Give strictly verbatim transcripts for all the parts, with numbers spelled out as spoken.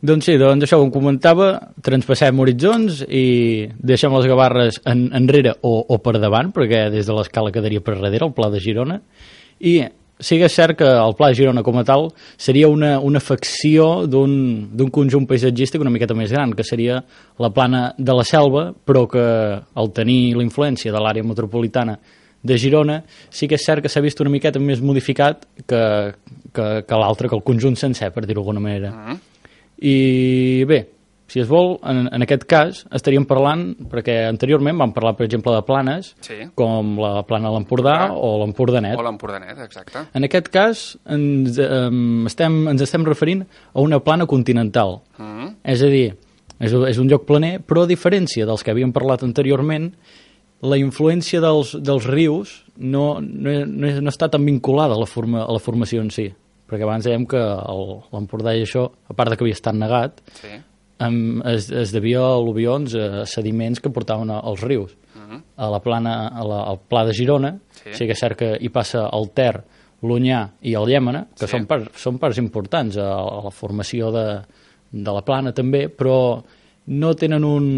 Doncs sí, doncs això, com comentava, transpassem horitzons i deixem les Gavarres en, enrere o, o per davant, perquè des de l'escala quedaria per darrere el Pla de Girona, i sí que és cert que el Pla de Girona com a tal seria una, una facció d'un conjunt paisatgístic una miqueta més gran, que seria la plana de la Selva, però que al tenir la influència de l'àrea metropolitana de Girona, sí que és cert que s'ha vist una miqueta més modificat que, que, que l'altre, que el conjunt sencer, per dir-ho d'alguna manera. Uh-huh. I bé, si es vol, en, en aquest cas estaríem parlant, perquè anteriorment vam parlar, per exemple, de planes, sí. com la plana de l'Empordà o l'Empordanet. O l'Empordanet, exacte. En aquest cas ens, eh, estem, ens estem referint a una plana continental. Uh-huh. És a dir, és, és un lloc planer, però a diferència dels que havíem parlat anteriorment, la influència dels, dels rius no, no, no, no està tan vinculada a la, forma, a la formació en si. Perquè abans dèiem que l'Empordà i això, a part de que havia estat negat, sí. um, es, es devia a al·luvions, a sediments que portaven als rius. Uh-huh. A la plana, a la, al Pla de Girona, sí. sí que és cert que hi passa el Ter, l'Onyar i el Llémena, que sí. són, part, són parts importants a, a la formació de, de la plana també, però no tenen un...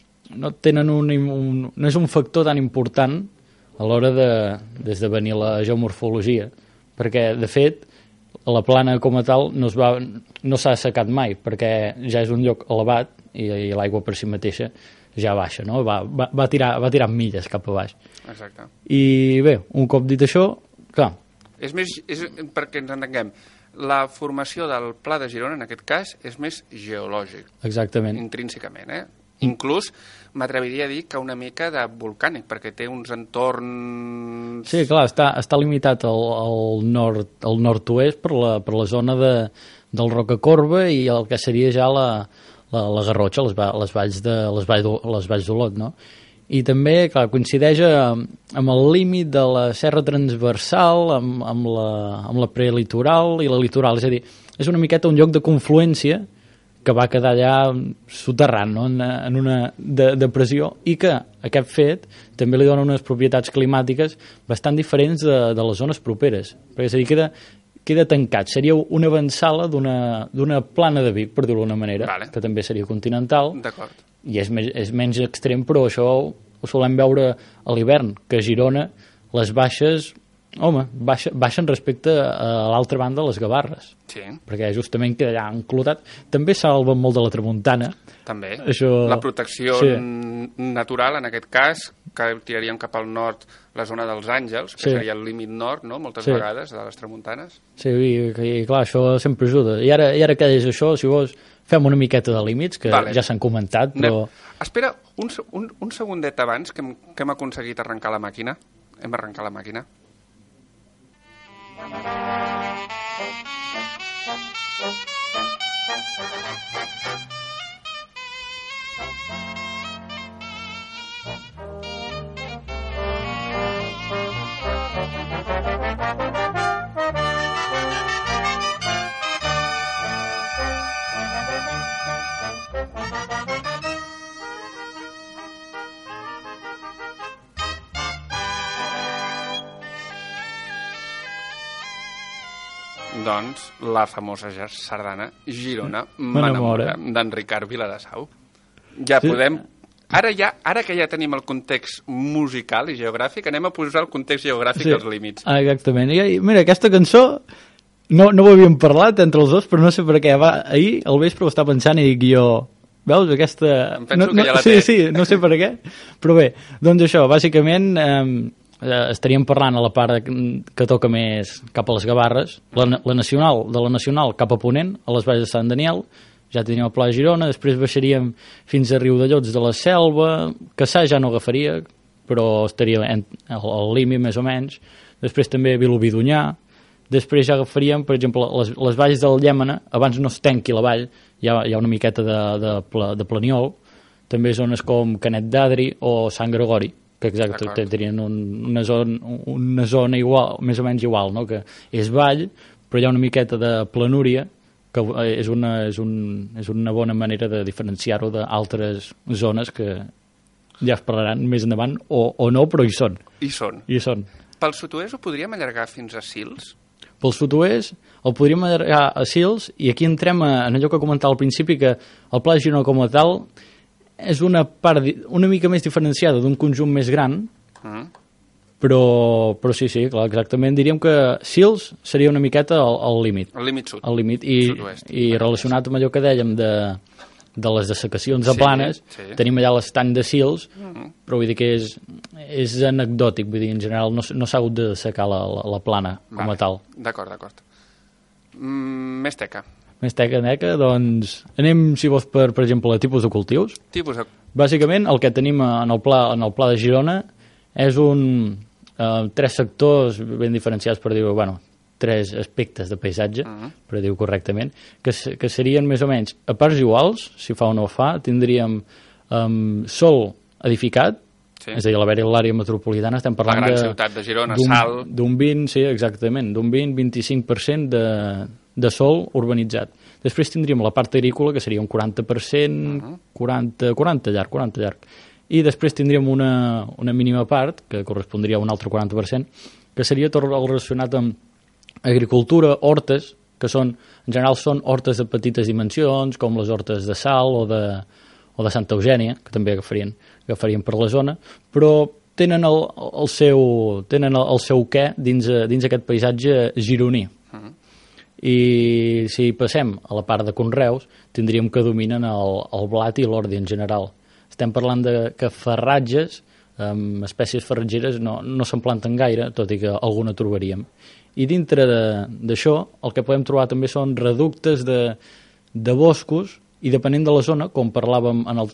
no tenen un, un no és un factor tan important a l'hora de d'esdevenir la geomorfologia, perquè de fet la plana com a tal no es va, no s'ha assecat mai, perquè ja és un lloc elevat i, i l'aigua per si mateixa ja baixa, no? va, va, va, tirar, va tirar milles cap a baix. Exacte. I bé, un cop dit això, clar. És més, és, perquè ens entenguem, la formació del Pla de Girona, en aquest cas, és més geològic. Exactament. Intrínsecament, eh? Inclús m'atreviria a dir que una mica de volcànic, perquè té uns entorns... Sí, clar, està, està limitat al, al nord, al nord-oest per la, per la zona de, del Rocacorba i el que seria ja la, la, la Garrotxa, les, les valls de les valls, les valls d'Olot, no? I també, clar, coincideix amb, amb el límit de la serra transversal, amb, amb, la, amb la prelitoral i la litoral, és a dir, és una miqueta un lloc de confluència que va quedar allà soterrant, no? en, en una de, depressió, i que aquest fet també li dona unes propietats climàtiques bastant diferents de, de les zones properes, perquè és a dir, queda, queda tancat, seria una avançala d'una plana de Vic, per dir-ho d'una manera, vale. Que també seria continental, i és, és menys extrem, però això ho solem veure a l'hivern, que a Girona les baixes... Home, baixa, baixen respecte a l'altra banda, les Gavarres. Sí. Perquè justament queda allà enclotat. També salven molt de la tramuntana. També. Això... La protecció sí. natural, en aquest cas, que tiraríem cap al nord la zona dels Àngels, que sí. seria el límit nord, no?, moltes sí. vegades, de les tramuntanes. Sí, i, i clar, això sempre ajuda. I ara, i ara que és això, si vols, fem una miqueta de límits, que vale. Ja s'han comentat, però... Anem. Espera, un, un, un segundet abans, que hem, que hem aconseguit arrencar la màquina. Hem arrencat la màquina. Doncs la famosa sardana Girona m'enamora d'en Ricard Viladasau. Ja sí. podem... Ara, ja, ara que ja tenim el context musical i geogràfic, anem a posar el context geogràfic sí. als límits. Ah, exactament. I, mira, aquesta cançó no, no ho havíem parlat entre els dos, però no sé per què. Va, ahir al vespre ho estava pensant i dic jo... Veus, aquesta... Em penso no, que no, ja la sí, té. Sí, no sé per què. Però bé, doncs això, bàsicament... Eh, estaríem parlant a la part que toca més cap a les Gavarres, la, la nacional, de la nacional cap a Ponent, a les valls de Sant Daniel, ja teníem el Pla de Girona, després baixaríem fins a Riudellots de la Selva, Cassà ja no agafaria, però estaria en, al límit més o menys, després també Vilobí d'Onyar, després ja agafaríem, per exemple, les, les valls del Llémena, abans no es tanqui la vall, hi ha, hi ha una miqueta de, de, de Planiol, també zones com Canet d'Adri o Sant Gregori, que exacte, tenien un, una, zona, una zona igual, més o menys igual, no? Que és vall, però hi ha una miqueta de planúria, que és una, és un, és una bona manera de diferenciar-ho d'altres zones que ja es parlaran més endavant, o, o no, però hi són. Hi són. Hi són. Pel sud-oest ho podríem allargar fins a Sils? pel sud-oest, el podríem allargar a Sils, i aquí entrem a, en allò que comentava al principi, que el Pla de Girona com a tal és una part una mica més diferenciada d'un conjunt més gran, mm. però, però sí, sí, clar, exactament. Diríem que Sils seria una miqueta al, al límit. Al límit sud. Al límit, i, i relacionat amb allò que dèiem de, de les dessecacions a planes, sí, sí. Tenim allà l'estany de Sils, mm. però vull dir que és, és anecdòtic, vull dir, en general no, no s'ha hagut de dessecar la, la, la plana com vale. A tal. D'acord, d'acord. Mm, més teca. Més teca, neca, doncs anem, si vols, per, per exemple, a tipus de cultius. Tipus de... Bàsicament, el que tenim en el pla, en el pla de Girona és un... Eh, tres sectors ben diferenciats, per dir-ho, bueno, tres aspectes de paisatge, uh-huh. per dir-ho correctament, que, que serien més o menys a parts iguals, si fa o no fa, tindríem um, sòl edificat, sí. És a dir, a l'àrea metropolitana estem parlant la gran de, ciutat de Girona, Sal... d'un vint, sí, exactament, d'un vint a vint-i-cinc per cent de, de sòl urbanitzat. Després tindríem la part agrícola, que seria un quaranta per cent, uh-huh. quaranta, quaranta llarg, quaranta llarg. I després tindríem una, una mínima part, que correspondria a un altre quaranta per cent, que seria tot el relacionat amb agricultura, hortes, que són, en general són hortes de petites dimensions, com les hortes de Sal o de, o de Santa Eugènia, que també agafarien, agafarien per la zona, però tenen el, el seu, tenen el, el seu què dins, dins aquest paisatge gironí. Uh-huh. I si passem a la part de conreus, tindríem que dominen el, el blat i l'ordi en general. Estem parlant de que farratges, um, espècies farratgeres, no, no se'n planten gaire, tot i que alguna trobaríem. I dintre d'això, el que podem trobar també són reductes de, de boscos, i depenent de la zona, com parlàvem en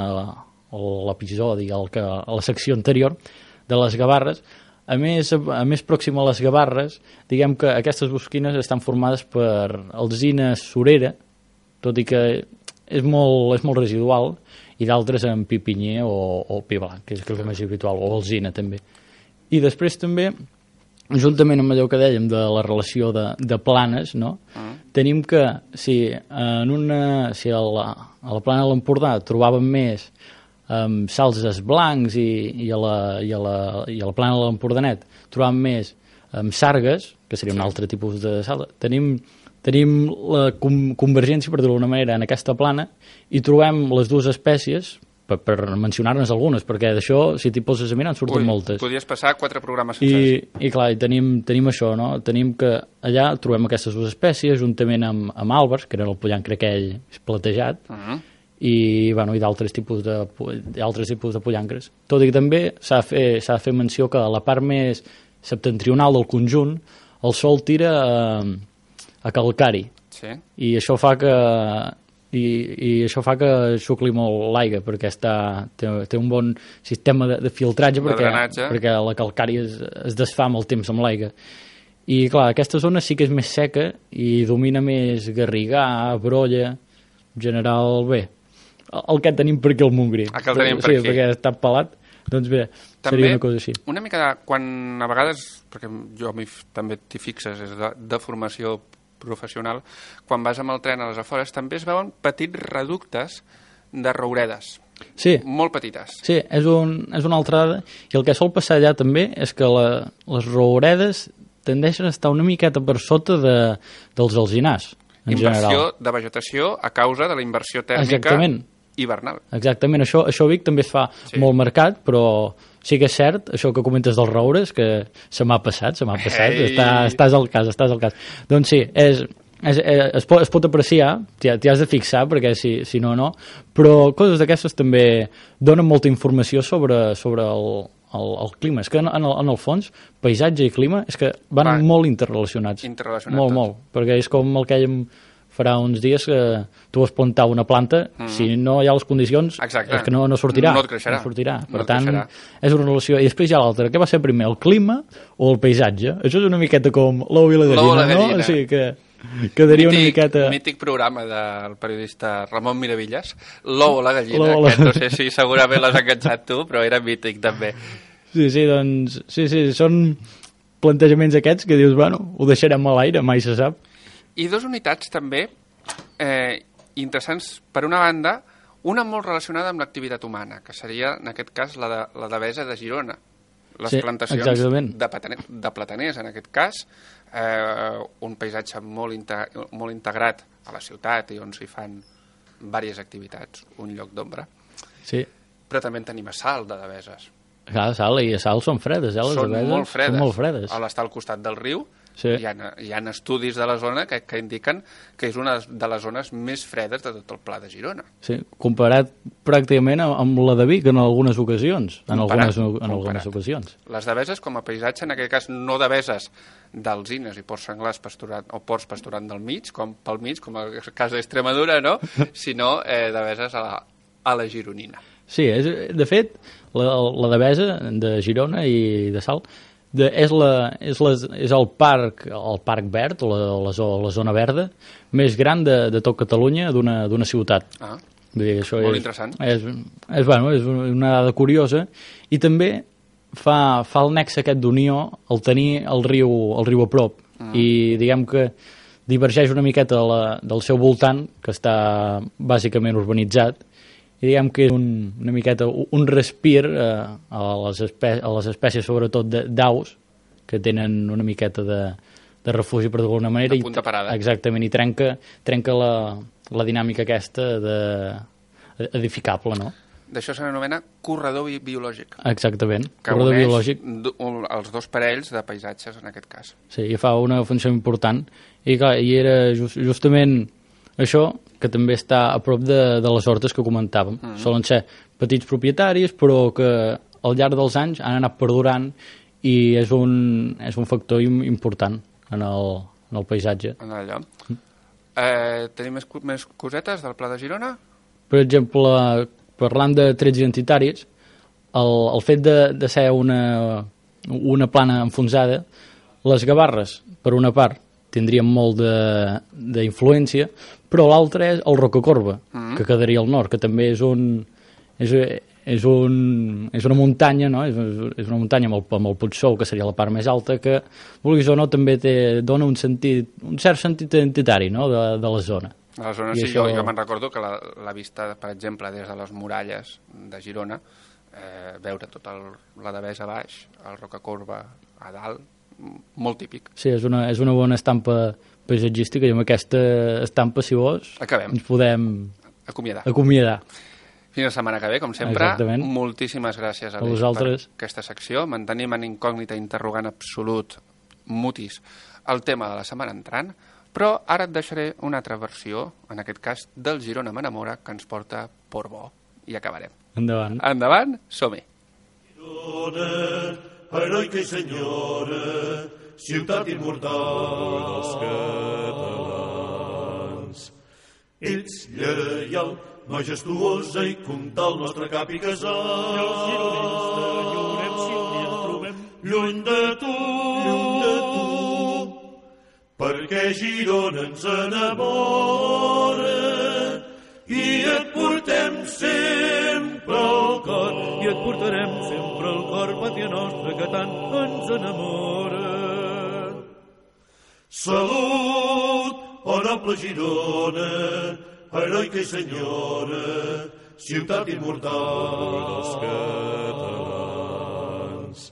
l'episodi, a la secció anterior, de les gavarres, a més, a més pròxim a les gavarres, diguem que aquestes bosquines estan formades per alzina surera, tot i que és molt, és molt residual, i d'altres en pi pinyer o, o pi blanc, que és el més habitual, o alzina també. I després també, juntament amb allò que dèiem de la relació de, de planes, no? Uh-huh. Tenim que si, en una, si a, la, a la plana de l'Empordà trobàvem més um, salzes blancs i, i, a la, i, a la, i a la plana de l'Empordanet trobàvem més um, sargues, que seria un altre tipus de salsa, tenim, tenim la com, convergència, per dir-ho d'alguna manera, en aquesta plana, i trobem les dues espècies, per, per mencionar-nos algunes, perquè d'això, si t'hi poses a mirar, en surten Ui, moltes. Podries passar quatre programes sencers. I, i clar, i tenim, tenim això, no? Tenim que allà trobem aquestes dues espècies, juntament amb, amb àlbers, que era el pollancre aquell platejat, uh-huh. i, bueno, i d'altres tipus de, d'altres tipus de pollancres. Tot i que també s'ha de fer, s'ha de fer menció que a la part més septentrional del conjunt el sol tira a, a calcari. Sí. I això fa que... I, i això fa que xucli molt l'aigua, perquè està, té, té un bon sistema de, de filtratge, de perquè, perquè la calcària es, es desfà amb el temps amb l'aigua. I clar, aquesta zona sí que és més seca i domina més garrigà, brolla, en general, bé. El, el que tenim per aquí al Montgrí. El que el tenim per sí, aquí. Perquè està pelat, doncs bé, també, seria una cosa així. Una mica de, quan a vegades, perquè jo també t'hi fixes, és de, de formació professional, quan vas amb el tren a les afores també es veuen petits reductes de rouredes. Sí. Molt petites. Sí, és, un, és una altra dada. I el que sol passar allà també és que la, les rouredes tendeixen a estar una miqueta per sota de, dels alzinars, en inversió general. De vegetació a causa de la inversió tèrmica Exactament. Hivernal. Exactament, això, això a Vic també es fa sí. molt marcat, però sí que és cert, això que comentes dels roures, que se m'ha passat, se m'ha passat, hey. Està, estàs al cas, estàs al cas. Doncs sí, és, és, és, es, pot, es pot apreciar, t'hi has de fixar, perquè si, si no, no, però coses d'aquestes també donen molta informació sobre, sobre el, el, el clima. És que en, en, el, en el fons, paisatge i clima, és que van Va. molt interrelacionats. Interrelacionats. Molt, molt, perquè és com el que hem farà uns dies que tu vas plantar una planta, mm. si no hi ha les condicions, Exacte. és que no, no sortirà. No et creixerà. No sortirà. Per no tant, creixerà. És una relació. I després hi ha l'altra. Què va ser primer, el clima o el paisatge? Això és una miqueta com l'ou i la gallina, la gallina. no? O sigui que quedaria mític, una miqueta... Mític programa del periodista Ramon Miravillas, l'ou o la gallina, la... que no sé si segurament l'has enganxat tu, però era mític també. Sí, sí, doncs... Sí, sí, són plantejaments aquests que dius, bueno, ho deixarem a l'aire, mai se sap. I dos unitats també eh, interessants, per una banda, una molt relacionada amb l'activitat humana, que seria, en aquest cas, la de la Devesa de Girona. les sí, plantacions de, plataner, de plataners, en aquest cas, eh, un paisatge molt, inte, molt integrat a la ciutat i on s'hi fan diverses activitats, un lloc d'ombra. Sí. Però també en tenim a Salt, de Deveses. Clar, a Salt i a Salt són fredes, eh? Les són, Deveses, molt fredes. són molt fredes. A l'estar al costat del riu, sí. hi, ha, hi ha estudis de la zona que, que indiquen que és una de les zones més fredes de tot el Pla de Girona. Sí, comparat pràcticament amb la de Vic en algunes ocasions. En comparat, algunes, en algunes ocasions. Les Deveses, com a paisatge, en aquest cas no Deveses d'alzines i ports senglars pasturant, o ports pasturant del mig, com pel mig, com el cas d'Extremadura, no? sinó eh, Deveses a la, a la gironina. Sí, és, de fet, la, la Devesa de Girona i de Salt de, és, la, és, la, és el parc el parc verd, o la, la, la zona verda, més gran de, de tot Catalunya d'una ciutat. Ah, Vull dir, això molt és, interessant. És, és, bueno, és una dada curiosa i també fa, fa el nexe aquest d'unió el tenir el riu, el riu a prop mm. i diguem que divergeix una miqueta de la, del seu voltant, que està bàsicament urbanitzat, i diguem que és un, una miqueta un respir eh, a, les espècies, a les espècies sobretot d'aus que tenen una miqueta de, de refugi per d'alguna manera. De punta parada. I, exactament, i trenca, trenca la, la dinàmica aquesta de, edificable, no? D'això se n'anomena corredor bi biològic. Exactament, que corredor biològic. Els dos parells de paisatges, en aquest cas. Sí, i fa una funció important. I, clar, i era just, justament això, que també està a prop de, de les hortes que comentàvem. Mm-hmm. Solen ser petits propietaris, però que al llarg dels anys han anat perdurant i és un, és un factor important en el, en el paisatge. En allò. Mm. Eh, tenim més, més cosetes del Pla de Girona? Per exemple, parlant de trets identitaris, el, el fet de, de ser una, una plana enfonsada, les Gavarres, per una part, tindrien molt d'influència, però l'altre és el Rocacorba, mm-hmm. que quedaria al nord, que també és un és, és, un, és una muntanya, no? és, és una muntanya amb el, amb el Puigsou, que seria la part més alta, que, vulguis o no, també té, dona un, sentit, un cert sentit identitari, no? de, de la zona. A la zona, I sí, això... jo, jo me'n recordo que la, la vista, per exemple, des de les muralles de Girona, eh, veure tota la Devesa a baix, el Rocacorba a dalt, molt típic. Sí, és una, és una bona estampa paisatgística i amb aquesta estampa, si vols, Acabem. ens podem acomiadar. acomiadar. Fins la setmana que ve, com sempre. Exactament. Moltíssimes gràcies a, a vosaltres per aquesta secció. Mantenim en incògnita, interrogant absolut, mutis, el tema de la setmana entrant, però ara et deixaré una altra versió, en aquest cas, del Girona m'enamora, que ens porta Portbó. I acabarem. Endavant. Endavant, som-hi. Girona, heroica i senyora, ciutat immortal dels catalans. Ets lleial, majestuosa i comptar el nostre cap i casal. I els gironins t'enyorem si un dia ens trobem lluny de tu, lluny de tu, perquè Girona ens enamora i et portem sempre al cor. I et portarem sempre al cor, pàtria nostra, que tant ens enamora. Salut, honorable Girona, heroica i senyora, ciutat immortal dels catalans.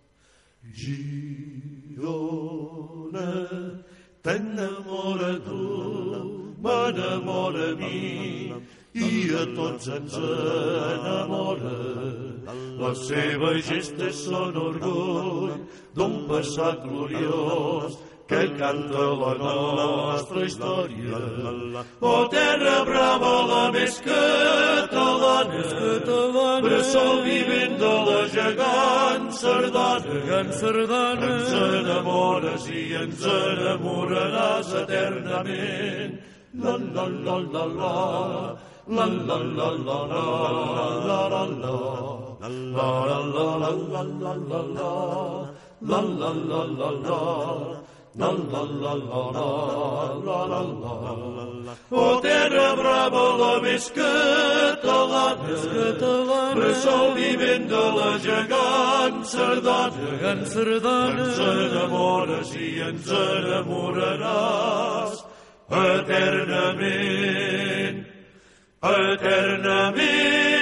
Girona, t'enamora tu, m'enamora a mi, i a tots ens enamora. Les seves gestes són orgull d'un passat gloriós que canta la nostra història. Oh, terra brava, la més catalana, bressol vivent de la gegant sardana. Ens enamores i ens enamoraràs eternament. La la la la la, la la la la la, la la la, la la la la la la la, la la la la la. La la la la la la la la. Oh, terra brava, la més catalana, bressol vivent de la gegant sardana. Ens enamores i ens enamoraràs eternament, eternament.